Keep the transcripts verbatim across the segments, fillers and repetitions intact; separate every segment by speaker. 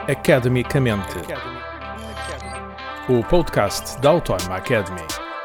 Speaker 1: Academicamente, o podcast da Autónoma Academy.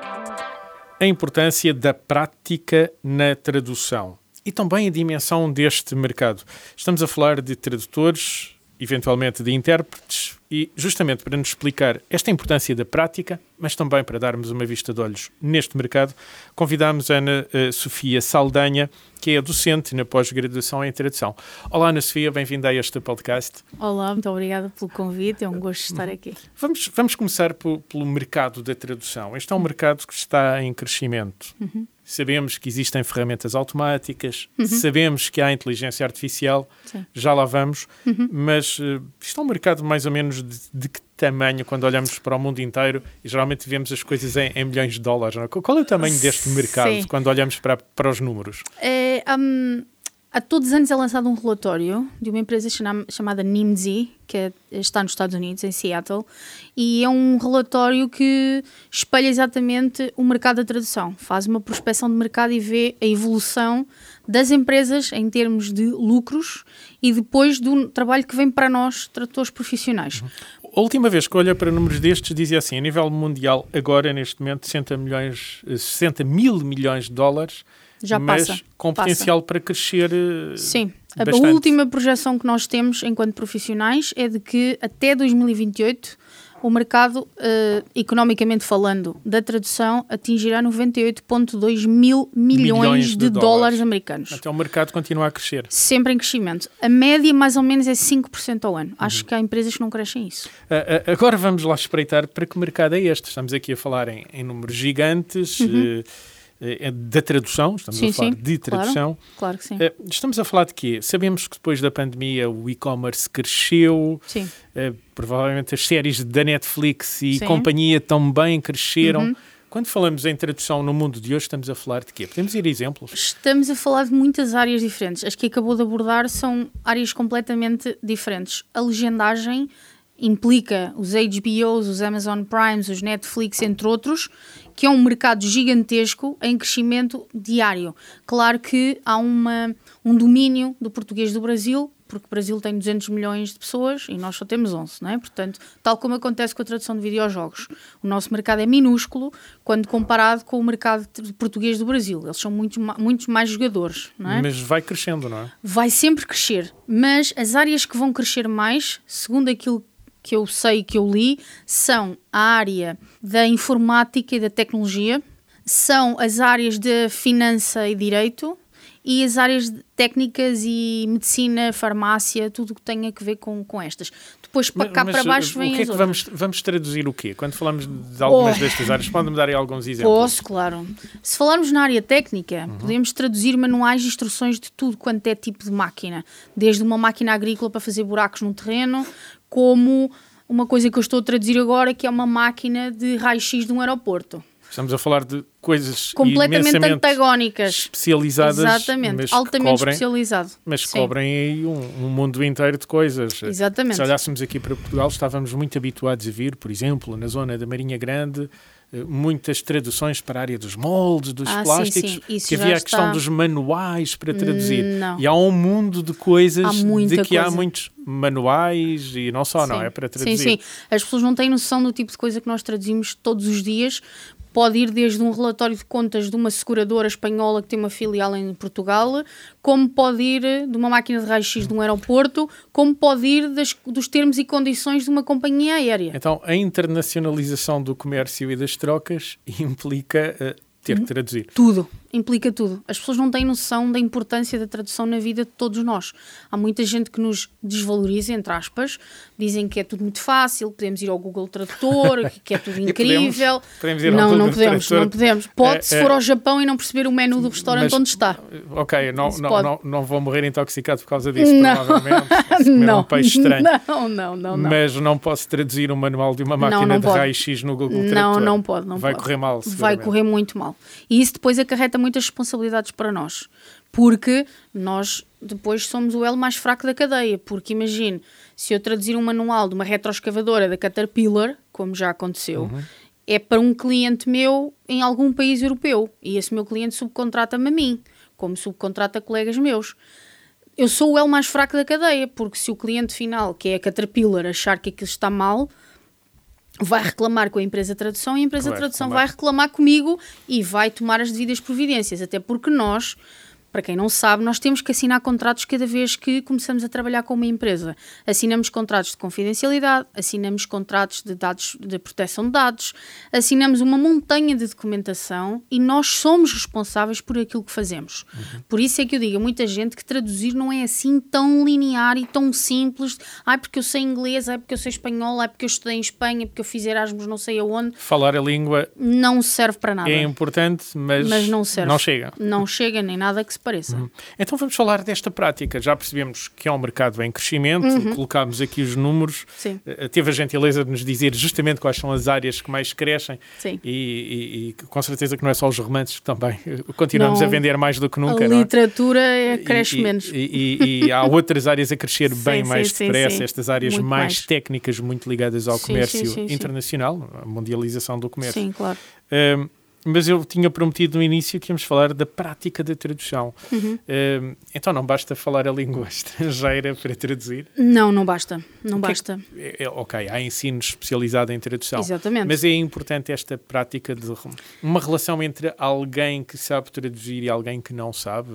Speaker 1: A importância da prática na tradução e também a dimensão deste mercado. Estamos a falar de tradutores, eventualmente de intérpretes, e justamente para nos explicar esta importância da prática, mas também para darmos uma vista de olhos neste mercado, convidamos a Ana uh, Sofia Saldanha, que é docente na pós-graduação em tradução. Olá, Ana Sofia, bem-vinda a este podcast.
Speaker 2: Olá, muito obrigada pelo convite, é um gosto de estar aqui.
Speaker 1: Vamos, vamos começar por, pelo mercado da tradução. Este é um mercado que está em crescimento. Uhum. Sabemos que existem ferramentas automáticas, uhum. sabemos que há inteligência artificial, Sim. já lá vamos, uhum. mas uh, isto é um mercado mais ou menos de, de que tamanho quando olhamos para o mundo inteiro e geralmente vemos as coisas em, em milhões de dólares, não é? Qual é o tamanho deste mercado Sim. quando olhamos para, para os números?
Speaker 2: É, um, há todos os anos é lançado um relatório de uma empresa chama, chamada Nimdzi, que é, está nos Estados Unidos, em Seattle, e é um relatório que espelha exatamente o mercado da tradução. Faz uma prospecção de mercado e vê a evolução das empresas em termos de lucros e depois do trabalho que vem para nós, tradutores profissionais.
Speaker 1: Uhum. A última vez que olhei para números destes dizia assim, a nível mundial, agora neste momento, sessenta, milhões, sessenta mil milhões de dólares,
Speaker 2: Já
Speaker 1: mas
Speaker 2: passa,
Speaker 1: com potencial
Speaker 2: passa.
Speaker 1: para crescer
Speaker 2: Sim,
Speaker 1: bastante.
Speaker 2: A última projeção que nós temos enquanto profissionais é de que até dois mil e vinte e oito o mercado, uh, economicamente falando, da tradução atingirá noventa e oito vírgula dois mil milhões, milhões de, de dólares. dólares americanos.
Speaker 1: Até o mercado continua a crescer.
Speaker 2: Sempre em crescimento. A média mais ou menos é cinco por cento ao ano. Uhum. Acho que há empresas que não crescem isso.
Speaker 1: Uh, uh, agora vamos lá espreitar para que mercado é este. Estamos aqui a falar em, em números gigantes, uhum. uh, uh, da tradução, estamos
Speaker 2: sim,
Speaker 1: a falar
Speaker 2: sim,
Speaker 1: de tradução.
Speaker 2: Claro, claro que sim.
Speaker 1: Uh, estamos a falar de quê? Sabemos que depois da pandemia o e-commerce cresceu,
Speaker 2: sim.
Speaker 1: Uh, provavelmente as séries da Netflix e
Speaker 2: sim.
Speaker 1: companhia também cresceram.
Speaker 2: Uhum.
Speaker 1: Quando falamos em tradução no mundo de hoje, estamos a falar de quê? Podemos ir a exemplos?
Speaker 2: Estamos a falar de muitas áreas diferentes. As que acabou de abordar são áreas completamente diferentes. A legendagem implica os H B Os, os Amazon Primes, os Netflix, entre outros, que é um mercado gigantesco em crescimento diário. Claro que há uma, um domínio do português do Brasil, porque o Brasil tem duzentos milhões de pessoas e nós só temos onze, não é? Portanto, tal como acontece com a tradução de videojogos, o nosso mercado é minúsculo quando comparado com o mercado português do Brasil. Eles são muito, muitos mais jogadores, não é?
Speaker 1: Mas vai crescendo, não é?
Speaker 2: Vai sempre crescer, mas as áreas que vão crescer mais, segundo aquilo que eu sei, que eu li, são a área da informática e da tecnologia, são as áreas de finança e direito, e as áreas técnicas e medicina, farmácia, tudo o que tenha a ver com, com estas. Depois, para cá
Speaker 1: mas,
Speaker 2: para baixo, vem
Speaker 1: o que é
Speaker 2: as
Speaker 1: que
Speaker 2: outras.
Speaker 1: Vamos, vamos traduzir o quê? Quando falamos de algumas oh. destas áreas, pode-me dar aí alguns exemplos?
Speaker 2: Posso, claro. Se falarmos na área técnica, uhum. podemos traduzir manuais de instruções de tudo quanto é tipo de máquina. Desde uma máquina agrícola para fazer buracos no terreno, como uma coisa que eu estou a traduzir agora, que é uma máquina de raio-x de um aeroporto.
Speaker 1: Estamos a falar de coisas
Speaker 2: completamente antagónicas,
Speaker 1: especializadas,
Speaker 2: exatamente,
Speaker 1: mas
Speaker 2: altamente
Speaker 1: cobrem,
Speaker 2: especializado,
Speaker 1: mas Sim. cobrem aí um, um mundo inteiro de coisas.
Speaker 2: Exatamente.
Speaker 1: Se olhássemos aqui para Portugal, estávamos muito habituados a vir, por exemplo, na zona da Marinha Grande, muitas traduções para a área dos moldes, dos
Speaker 2: ah,
Speaker 1: plásticos,
Speaker 2: sim, sim. Isso
Speaker 1: que havia a questão
Speaker 2: está...
Speaker 1: dos manuais para traduzir.
Speaker 2: Não.
Speaker 1: E há um mundo de coisas
Speaker 2: há
Speaker 1: de que
Speaker 2: coisa.
Speaker 1: há muitos manuais e não só, sim. não é? Para traduzir.
Speaker 2: Sim, sim. As pessoas não têm noção do tipo de coisa que nós traduzimos todos os dias. Pode ir desde um relatório de contas de uma seguradora espanhola que tem uma filial em Portugal, como pode ir de uma máquina de raio-x de um aeroporto, como pode ir das, dos termos e condições de uma companhia aérea.
Speaker 1: Então, a internacionalização do comércio e das trocas implica uh, ter que traduzir.
Speaker 2: Tudo. Implica tudo. As pessoas não têm noção da importância da tradução na vida de todos nós. Há muita gente que nos desvaloriza, entre aspas, dizem que é tudo muito fácil, podemos ir ao Google Tradutor, que é tudo incrível.
Speaker 1: podemos, podemos ir ao
Speaker 2: não,
Speaker 1: Google
Speaker 2: não podemos,
Speaker 1: Tradutor.
Speaker 2: não podemos. Pode,
Speaker 1: é,
Speaker 2: se
Speaker 1: é,
Speaker 2: for ao Japão e não perceber o menu do restaurante
Speaker 1: mas,
Speaker 2: onde está.
Speaker 1: Ok, não, não, não, não vou morrer intoxicado por causa disso,
Speaker 2: não.
Speaker 1: provavelmente. Se
Speaker 2: não,
Speaker 1: um peixe estranho.
Speaker 2: Não, não, não, não.
Speaker 1: Mas não posso traduzir um manual de uma máquina
Speaker 2: não, não
Speaker 1: de raio-x no Google Tradutor.
Speaker 2: Não, não pode. Não
Speaker 1: Vai
Speaker 2: pode.
Speaker 1: correr mal,
Speaker 2: Vai correr muito mal. E isso depois acarreta muitas responsabilidades para nós. Porque nós depois somos o elo mais fraco da cadeia. Porque imagine, se eu traduzir um manual de uma retroescavadora da Caterpillar, como já aconteceu, uhum. é para um cliente meu em algum país europeu. E esse meu cliente subcontrata-me a mim, como subcontrata colegas meus. eu sou o elo mais fraco da cadeia, porque se o cliente final, que é a Caterpillar, achar que aquilo está mal, vai reclamar com a empresa de tradução e a empresa
Speaker 1: Claro,
Speaker 2: de tradução
Speaker 1: claro.
Speaker 2: vai reclamar comigo e vai tomar as devidas providências, até porque nós, para quem não sabe, nós temos que assinar contratos cada vez que começamos a trabalhar com uma empresa. Assinamos contratos de confidencialidade, assinamos contratos de dados, de proteção de dados, assinamos uma montanha de documentação e nós somos responsáveis por aquilo que fazemos. Uhum. Por isso é que eu digo a muita gente que traduzir não é assim tão linear e tão simples. Ai, porque eu sei inglês, ai, porque eu sei espanhol, ai, porque eu estudei em Espanha, porque eu fiz Erasmus não sei aonde.
Speaker 1: Falar a língua
Speaker 2: não serve para nada.
Speaker 1: é importante, mas,
Speaker 2: mas não serve.
Speaker 1: Não chega.
Speaker 2: Não chega nem nada que se pareça.
Speaker 1: Uhum. Então vamos falar desta prática. Já percebemos que é um mercado em crescimento,
Speaker 2: Uhum.
Speaker 1: colocámos aqui os números.
Speaker 2: Sim.
Speaker 1: Uh, teve a gentileza de nos dizer justamente quais são as áreas que mais crescem.
Speaker 2: Sim.
Speaker 1: E, e, e com certeza que não é só os romances que também uh, continuamos
Speaker 2: não,
Speaker 1: a vender mais do que nunca.
Speaker 2: a
Speaker 1: não é?
Speaker 2: literatura é, cresce
Speaker 1: e,
Speaker 2: menos.
Speaker 1: E, e, e há outras áreas a crescer
Speaker 2: sim,
Speaker 1: bem
Speaker 2: sim,
Speaker 1: mais
Speaker 2: sim,
Speaker 1: depressa,
Speaker 2: sim.
Speaker 1: estas áreas
Speaker 2: Muito
Speaker 1: mais,
Speaker 2: mais
Speaker 1: técnicas, muito ligadas ao
Speaker 2: sim,
Speaker 1: comércio
Speaker 2: sim, sim,
Speaker 1: internacional, a mundialização do comércio.
Speaker 2: Sim, claro.
Speaker 1: Um, mas eu tinha prometido no início que íamos falar da prática da tradução.
Speaker 2: Uhum.
Speaker 1: Um, então não basta falar a língua estrangeira para traduzir?
Speaker 2: Não, não basta. Não basta.
Speaker 1: É, é, ok, há ensino especializado em tradução.
Speaker 2: Exatamente.
Speaker 1: Mas é importante esta prática de uma relação entre alguém que sabe traduzir e alguém que não sabe?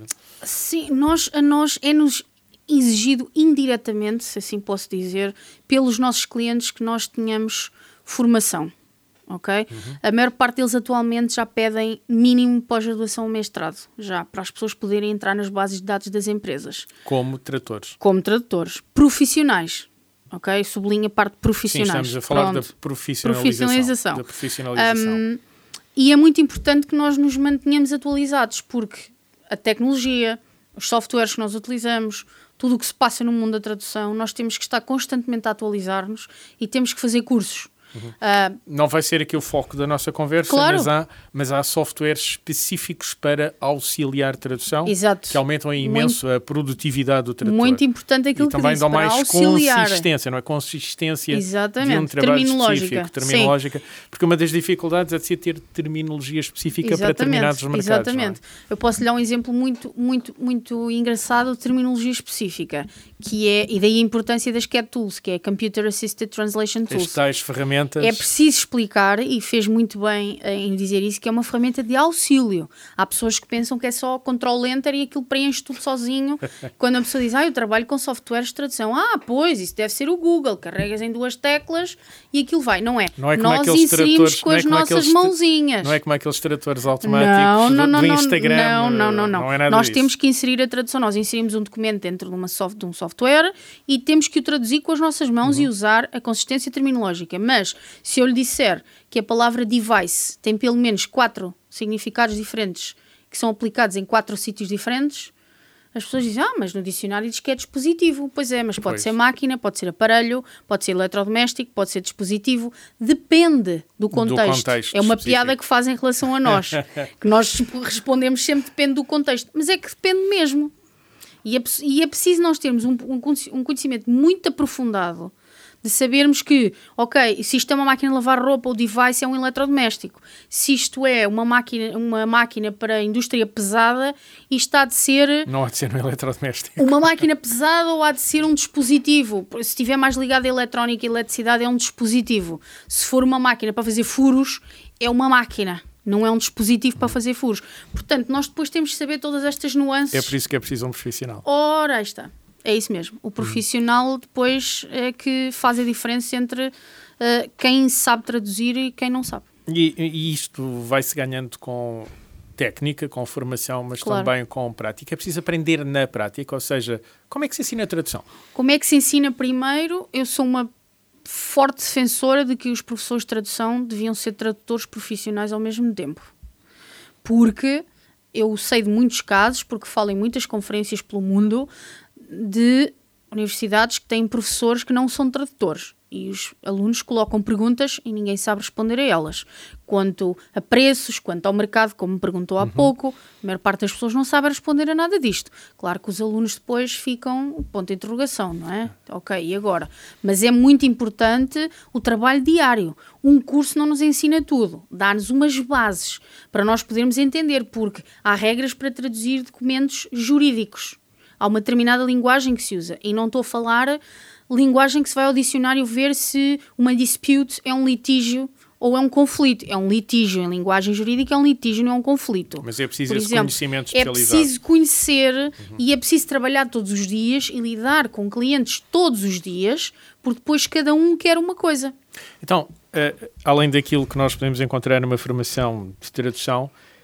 Speaker 2: Sim, nós, a nós é-nos exigido indiretamente, se assim posso dizer, pelos nossos clientes que nós tenhamos formação. Okay? Uhum. A maior parte deles atualmente já pedem mínimo pós-graduação ou mestrado, já, para as pessoas poderem entrar nas bases de dados das empresas.
Speaker 1: Como tradutores.
Speaker 2: Como tradutores. Profissionais. Ok? Sublinha a parte profissionais.
Speaker 1: Sim, estamos a falar
Speaker 2: Pronto.
Speaker 1: da profissionalização.
Speaker 2: Profissionalização.
Speaker 1: Da profissionalização.
Speaker 2: Um, e é muito importante que nós nos mantenhamos atualizados, porque a tecnologia, os softwares que nós utilizamos, tudo o que se passa no mundo da tradução, nós temos que estar constantemente a atualizar-nos e temos que fazer cursos.
Speaker 1: Uhum.
Speaker 2: Uh,
Speaker 1: não vai ser aqui o foco da nossa conversa,
Speaker 2: claro.
Speaker 1: mas, há, mas há softwares específicos para auxiliar tradução.
Speaker 2: Exato.
Speaker 1: Que aumentam imenso muito, a produtividade do tradutor.
Speaker 2: Muito importante aquilo
Speaker 1: e
Speaker 2: que
Speaker 1: também
Speaker 2: disse,
Speaker 1: dão
Speaker 2: para
Speaker 1: mais
Speaker 2: auxiliar.
Speaker 1: consistência, não é? Consistência
Speaker 2: Exatamente.
Speaker 1: de um trabalho
Speaker 2: terminológica.
Speaker 1: específico, terminológica. Sim. Porque uma das dificuldades é de ser ter terminologia específica
Speaker 2: Exatamente.
Speaker 1: para determinados mercados.
Speaker 2: Exatamente.
Speaker 1: Não é?
Speaker 2: Eu posso lhe dar um exemplo muito, muito, muito engraçado de terminologia específica, que é, e daí a importância das C A T Tools, que é Computer Assisted Translation Tools.
Speaker 1: As tais ferramentas...
Speaker 2: É preciso explicar, e fez muito bem em dizer isso, que é uma ferramenta de auxílio. Há pessoas que pensam que é só Control Enter e aquilo preenche tudo sozinho. Quando a pessoa diz, ah, eu trabalho com softwares de tradução. Ah, pois, isso deve ser o Google. Carregas em duas teclas e aquilo vai. Não é.
Speaker 1: Não é como
Speaker 2: Nós
Speaker 1: aqueles
Speaker 2: inserimos com
Speaker 1: não é
Speaker 2: as
Speaker 1: como
Speaker 2: nossas
Speaker 1: aqueles,
Speaker 2: mãozinhas.
Speaker 1: Não é como aqueles tradutores automáticos
Speaker 2: não, não,
Speaker 1: do,
Speaker 2: não,
Speaker 1: do
Speaker 2: não,
Speaker 1: Instagram.
Speaker 2: Não, não, não. não.
Speaker 1: não é nada
Speaker 2: Nós
Speaker 1: disso.
Speaker 2: temos que inserir a tradução. Nós inserimos um documento dentro de, uma soft, de um software e temos que o traduzir com as nossas mãos uhum. e usar a consistência terminológica. Mas, se eu lhe disser que a palavra device tem pelo menos quatro significados diferentes que são aplicados em quatro sítios diferentes, as pessoas dizem, ah, mas no dicionário diz que é dispositivo. Pois é, mas pode
Speaker 1: pois.
Speaker 2: ser máquina, pode ser aparelho, pode ser eletrodoméstico, pode ser dispositivo. Depende do contexto.
Speaker 1: Do contexto
Speaker 2: é uma
Speaker 1: específico.
Speaker 2: piada que fazem em relação a nós. Que nós respondemos sempre depende do contexto. Mas é que depende mesmo. E é, e é preciso nós termos um, um conhecimento muito aprofundado de sabermos que, ok, se isto é uma máquina de lavar roupa, o device é um eletrodoméstico. Se isto é uma máquina, uma máquina para a indústria pesada, isto há de ser...
Speaker 1: Não há de ser um eletrodoméstico.
Speaker 2: Uma máquina pesada ou há de ser um dispositivo. Se estiver mais ligado à eletrónica e eletricidade, é um dispositivo. Se for uma máquina para fazer furos, é uma máquina. Não é um dispositivo para fazer furos. Portanto, nós depois temos de saber todas estas nuances.
Speaker 1: É por isso que é preciso um profissional.
Speaker 2: Ora, aí está. É isso mesmo. O profissional depois é que faz a diferença entre uh, quem sabe traduzir e quem não sabe.
Speaker 1: E, e isto vai-se ganhando com técnica, com formação, mas
Speaker 2: claro.
Speaker 1: também com prática. É preciso aprender na prática, ou seja, como é que se ensina a tradução?
Speaker 2: Como é que se ensina primeiro? Eu sou uma forte defensora de que os professores de tradução deviam ser tradutores profissionais ao mesmo tempo. Porque eu sei de muitos casos, porque falo em muitas conferências pelo mundo, de universidades que têm professores que não são tradutores e os alunos colocam perguntas e ninguém sabe responder a elas. Quanto a preços, quanto ao mercado, como me perguntou há uhum. pouco, a maior parte das pessoas não sabe responder a nada disto. Claro que os alunos depois ficam ponto de interrogação, não é? Ok, e agora? Mas é muito importante o trabalho diário. Um curso não nos ensina tudo, dá-nos umas bases para nós podermos entender, porque há regras para traduzir documentos jurídicos. Há uma determinada linguagem que se usa. E não estou a falar linguagem que se vai ao dicionário ver se uma dispute é um litígio ou é um conflito. É um litígio em linguagem jurídica, é um litígio, não é um conflito.
Speaker 1: Mas é preciso
Speaker 2: Por
Speaker 1: esse
Speaker 2: exemplo,
Speaker 1: conhecimento
Speaker 2: é
Speaker 1: especializado.
Speaker 2: preciso conhecer
Speaker 1: uhum.
Speaker 2: e é preciso trabalhar todos os dias e lidar com clientes todos os dias, porque depois cada um quer uma coisa.
Speaker 1: Então, uh, além daquilo que nós podemos encontrar numa formação de tradução,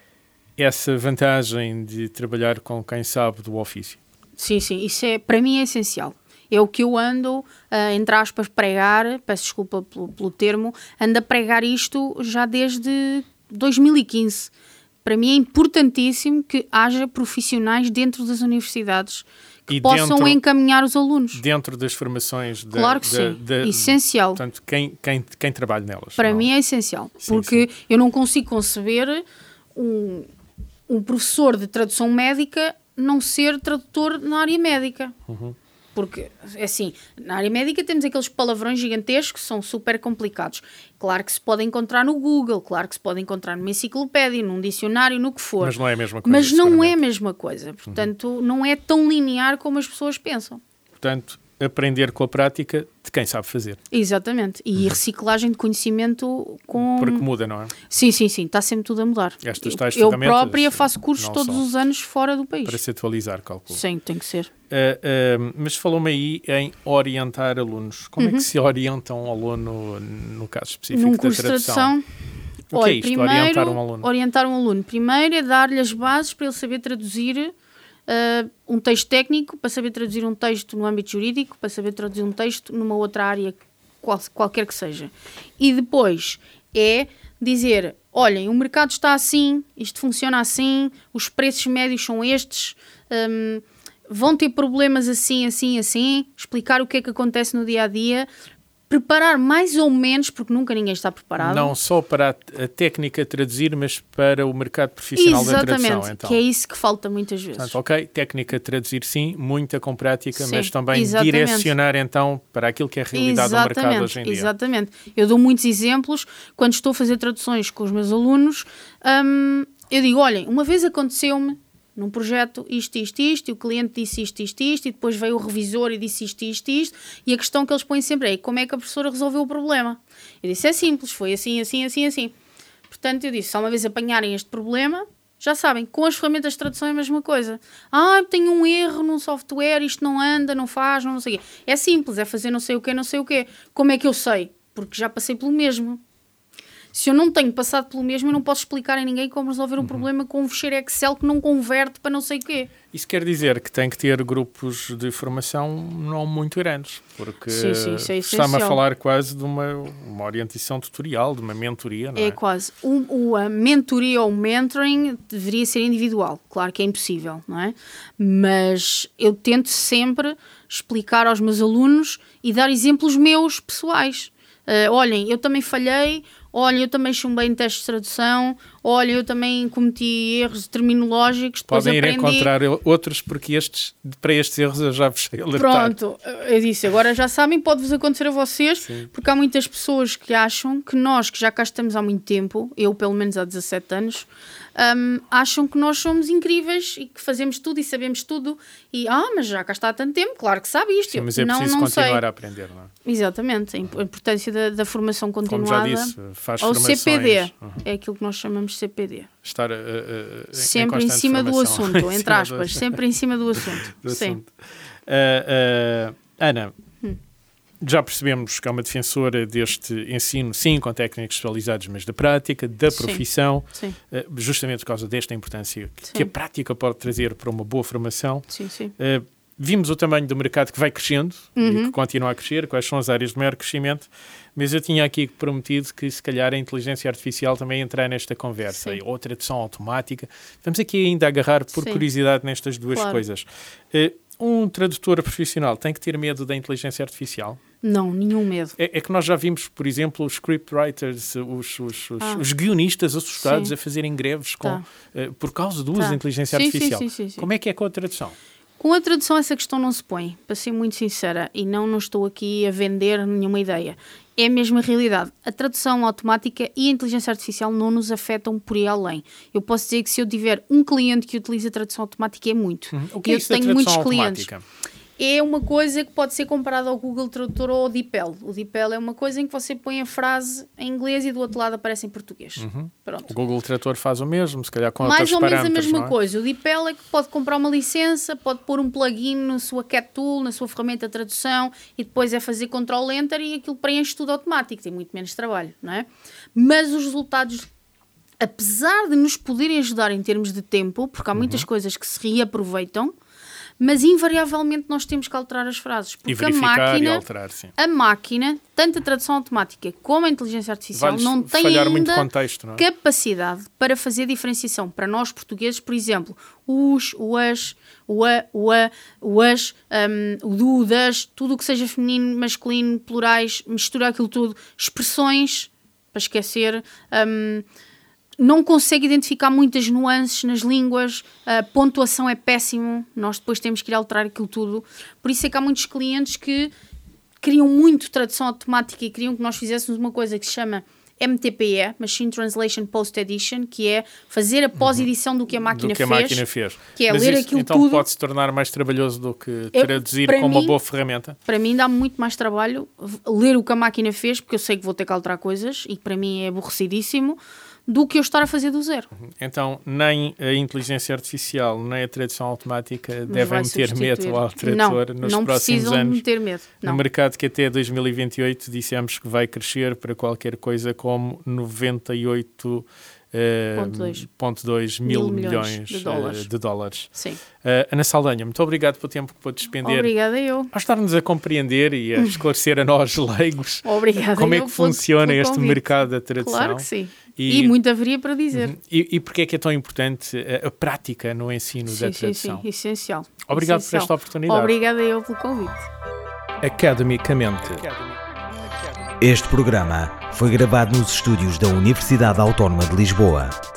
Speaker 1: essa vantagem de trabalhar com quem sabe do ofício.
Speaker 2: Sim, sim, isso é, para mim é essencial. É o que eu ando, uh, entre aspas, pregar, peço desculpa pelo, pelo termo, ando a pregar isto já desde dois mil e quinze. Para mim é importantíssimo que haja profissionais dentro das universidades que
Speaker 1: e
Speaker 2: possam
Speaker 1: dentro,
Speaker 2: encaminhar os alunos.
Speaker 1: Dentro das formações. Da,
Speaker 2: claro que
Speaker 1: da,
Speaker 2: sim,
Speaker 1: da,
Speaker 2: essencial.
Speaker 1: Portanto, quem, quem, quem trabalha nelas.
Speaker 2: Para
Speaker 1: não?
Speaker 2: mim é essencial,
Speaker 1: sim,
Speaker 2: porque
Speaker 1: sim.
Speaker 2: eu não consigo conceber um, um professor de tradução médica não ser tradutor na área médica.
Speaker 1: Uhum.
Speaker 2: Porque, assim, na área médica temos aqueles palavrões gigantescos que são super complicados. Claro que se pode encontrar no Google, claro que se pode encontrar numa enciclopédia, num dicionário, no que for.
Speaker 1: Mas não é a mesma coisa.
Speaker 2: Mas não é a mesma coisa. Portanto, uhum. não é tão linear como as pessoas pensam.
Speaker 1: Portanto, aprender com a prática de quem sabe fazer.
Speaker 2: Exatamente. E uhum. reciclagem de conhecimento com...
Speaker 1: Porque muda, não é?
Speaker 2: Sim, sim, sim. Está sempre tudo a mudar.
Speaker 1: Estas tais
Speaker 2: eu, eu
Speaker 1: ferramentas... Eu
Speaker 2: própria faço cursos todos os anos fora do país.
Speaker 1: Para se atualizar, calculo.
Speaker 2: Sim, tem que ser.
Speaker 1: Uh, uh, mas falou-me aí em orientar alunos. Como uhum. é que se orienta um aluno, no caso específico
Speaker 2: Num
Speaker 1: da
Speaker 2: curso
Speaker 1: tradução?
Speaker 2: De tradução,
Speaker 1: o que
Speaker 2: olha,
Speaker 1: é isto,
Speaker 2: primeiro,
Speaker 1: orientar um aluno?
Speaker 2: Orientar um aluno. Primeiro é dar-lhe as bases para ele saber traduzir uh, um texto técnico, para saber traduzir um texto no âmbito jurídico, para saber traduzir um texto numa outra área, qual, qualquer que seja. E depois é dizer, olhem, o mercado está assim, isto funciona assim, os preços médios são estes... Um, vão ter problemas assim, assim, assim, explicar o que é que acontece no dia-a-dia, preparar mais ou menos, porque nunca ninguém está preparado.
Speaker 1: Não só para a, a técnica de traduzir, mas para o mercado profissional
Speaker 2: Exatamente,
Speaker 1: da tradução. Então.
Speaker 2: Que é isso que falta muitas vezes.
Speaker 1: Portanto, ok, técnica de traduzir sim, muita com prática,
Speaker 2: sim,
Speaker 1: mas também
Speaker 2: exatamente. Direcionar
Speaker 1: então para aquilo que é a realidade exatamente, do mercado hoje em dia.
Speaker 2: Exatamente. Eu dou muitos exemplos, quando estou a fazer traduções com os meus alunos, hum, eu digo, olhem, uma vez aconteceu-me num projeto isto, isto, isto, e o cliente disse isto, isto, isto, e depois veio o revisor e disse isto, isto, isto, e a questão que eles põem sempre é como é que a professora resolveu o problema? Eu disse, é simples, foi assim, assim, assim, assim. Portanto, eu disse, se uma vez apanharem este problema, já sabem, com as ferramentas de tradução é a mesma coisa. Ah, tenho um erro num software, isto não anda, não faz, não sei o quê. É simples, é fazer não sei o quê, não sei o quê. Como é que eu sei? Porque já passei pelo mesmo. Se eu não tenho passado pelo mesmo, eu não posso explicar a ninguém como resolver um uhum. problema com um fecheiro Excel que não converte para não sei o quê.
Speaker 1: Isso quer dizer que tem que ter grupos de formação não muito grandes, porque
Speaker 2: sim, sim, isso é
Speaker 1: está-me a falar quase de uma, uma orientação tutorial, de uma mentoria, não é?
Speaker 2: É quase. O, o, a mentoria ou o mentoring deveria ser individual. Claro que é impossível, não é? Mas eu tento sempre explicar aos meus alunos e dar exemplos meus pessoais. Uh, olhem, eu também falhei, olha, eu também chumbei em testes de tradução, olha, eu também cometi erros terminológicos, depois
Speaker 1: podem
Speaker 2: aprendi...
Speaker 1: ir encontrar outros, porque estes, para estes erros eu já vos sei alertar.
Speaker 2: Pronto, eu disse, agora já sabem, pode-vos acontecer a vocês, sim. Porque há muitas pessoas que acham que nós, que já cá estamos há muito tempo, eu pelo menos há dezassete anos, um, acham que nós somos incríveis e que fazemos tudo e sabemos tudo, e ah, mas já cá está há tanto tempo, claro que sabe isto.
Speaker 1: Sim, mas é
Speaker 2: não,
Speaker 1: preciso
Speaker 2: não
Speaker 1: continuar
Speaker 2: sei.
Speaker 1: a aprender, não é?
Speaker 2: Exatamente, a importância da, da formação continuada.
Speaker 1: Como já disse, faz
Speaker 2: ou
Speaker 1: formações.
Speaker 2: C P D,
Speaker 1: Uhum.
Speaker 2: É aquilo que nós chamamos de C P D.
Speaker 1: Estar uh, uh,
Speaker 2: sempre em, em cima
Speaker 1: formação.
Speaker 2: do assunto, entre aspas, sempre em cima do assunto.
Speaker 1: do
Speaker 2: Sim.
Speaker 1: assunto. Uh, uh, Ana,
Speaker 2: hum.
Speaker 1: já percebemos que é uma defensora deste ensino, sim, com técnicos especializados, mas da prática, da profissão,
Speaker 2: sim. Sim.
Speaker 1: Uh, justamente por causa desta importância que, que a prática pode trazer para uma boa formação.
Speaker 2: Sim, sim.
Speaker 1: Uh, Vimos o tamanho do mercado que vai crescendo
Speaker 2: uhum.
Speaker 1: e que continua a crescer, quais são as áreas de maior crescimento, mas eu tinha aqui prometido que se calhar a inteligência artificial também entrar nesta conversa,
Speaker 2: Sim.
Speaker 1: ou tradução automática. Vamos aqui ainda agarrar por
Speaker 2: Sim.
Speaker 1: curiosidade nestas duas
Speaker 2: claro.
Speaker 1: coisas. Uh, um tradutor profissional tem que ter medo da inteligência artificial?
Speaker 2: Não, nenhum medo.
Speaker 1: É, é que nós já vimos, por exemplo, os scriptwriters, os, os, os, ah. os guionistas assustados sim. a fazerem greves com,
Speaker 2: tá.
Speaker 1: uh, por causa do uso
Speaker 2: tá.
Speaker 1: da inteligência
Speaker 2: sim,
Speaker 1: artificial.
Speaker 2: Sim, sim, sim, sim.
Speaker 1: Como é que é com a tradução?
Speaker 2: Com a tradução essa questão não se põe, para ser muito sincera, e não, não estou aqui a vender nenhuma ideia. é a mesma realidade. A tradução automática e a inteligência artificial não nos afetam por aí além. Eu posso dizer que se eu tiver um cliente que utiliza a tradução automática é muito.
Speaker 1: Uhum. O que é
Speaker 2: eu
Speaker 1: isso da
Speaker 2: tenho muitos
Speaker 1: automática?
Speaker 2: clientes. É uma coisa que pode ser comparada ao Google Tradutor ou ao DeepL. O DeepL é uma coisa em que você põe a frase em inglês e do outro lado aparece em português.
Speaker 1: Uhum.
Speaker 2: Pronto.
Speaker 1: O Google Tradutor faz o mesmo, se calhar com
Speaker 2: Mais
Speaker 1: outros
Speaker 2: ou menos a
Speaker 1: parâmetros,
Speaker 2: mesma
Speaker 1: não é?
Speaker 2: coisa. O DeepL é que pode comprar uma licença, pode pôr um plugin na sua Cat Tool, na sua ferramenta de tradução e depois é fazer Control Enter e aquilo preenche tudo automático. Tem muito menos trabalho, não é? Mas os resultados, apesar de nos poderem ajudar em termos de tempo, porque há muitas uhum. coisas que se reaproveitam, mas invariavelmente nós temos que alterar as frases. Porque
Speaker 1: e verificar
Speaker 2: a máquina,
Speaker 1: e alterar, sim.
Speaker 2: a máquina, tanto a tradução automática como a inteligência artificial,
Speaker 1: Vai-lhes
Speaker 2: não tem
Speaker 1: falhar
Speaker 2: ainda
Speaker 1: muito contexto, não é?
Speaker 2: capacidade para fazer diferenciação. Para nós portugueses, por exemplo, os, o as, o a, o a, o as, um, o do, o das, tudo o que seja feminino, masculino, plurais, misturar aquilo tudo, expressões, para esquecer... Um, não consegue identificar muitas nuances nas línguas, a pontuação é péssimo, nós depois temos que ir alterar aquilo tudo. Por isso é que há muitos clientes que queriam muito tradução automática e queriam que nós fizéssemos uma coisa que se chama M T P E, Machine Translation Post Edition, que é fazer a pós-edição do que a máquina,
Speaker 1: do que a
Speaker 2: fez,
Speaker 1: máquina fez.
Speaker 2: que é
Speaker 1: Mas
Speaker 2: ler
Speaker 1: isso,
Speaker 2: aquilo
Speaker 1: então
Speaker 2: tudo.
Speaker 1: Pode se tornar mais trabalhoso do que
Speaker 2: Eu,
Speaker 1: traduzir
Speaker 2: para
Speaker 1: com uma
Speaker 2: mim,
Speaker 1: boa ferramenta?
Speaker 2: Para mim dá muito mais trabalho ler o que a máquina fez, porque eu sei que vou ter que alterar coisas e para mim é aborrecidíssimo, do que eu estar a fazer do zero.
Speaker 1: Então, nem a inteligência artificial, nem a tradução automática
Speaker 2: Mas
Speaker 1: devem meter medo ao tradutor
Speaker 2: não,
Speaker 1: nos
Speaker 2: não
Speaker 1: próximos
Speaker 2: precisam
Speaker 1: anos.
Speaker 2: meter medo. Não.
Speaker 1: No mercado que até dois mil e vinte e oito dissemos que vai crescer para qualquer coisa como noventa e oito vírgula dois mil milhões de dólares. De dólares.
Speaker 2: Sim.
Speaker 1: Uh, Ana Saldanha, muito obrigado pelo tempo que pôde despender.
Speaker 2: Obrigada eu.
Speaker 1: A ajudar-nos a compreender e a esclarecer a nós leigos
Speaker 2: Obrigada
Speaker 1: como é
Speaker 2: eu
Speaker 1: que funciona
Speaker 2: pelo
Speaker 1: este
Speaker 2: convite.
Speaker 1: mercado da tradução.
Speaker 2: Claro que sim.
Speaker 1: E,
Speaker 2: e muito haveria para dizer.
Speaker 1: E, e porque é que é tão importante a, a prática no ensino
Speaker 2: sim,
Speaker 1: da tradução?
Speaker 2: Sim, sim, essencial.
Speaker 1: Obrigado
Speaker 2: essencial.
Speaker 1: por esta oportunidade.
Speaker 2: Obrigada eu pelo convite.
Speaker 1: Academicamente.
Speaker 3: Este programa foi gravado nos estúdios da Universidade Autónoma de Lisboa.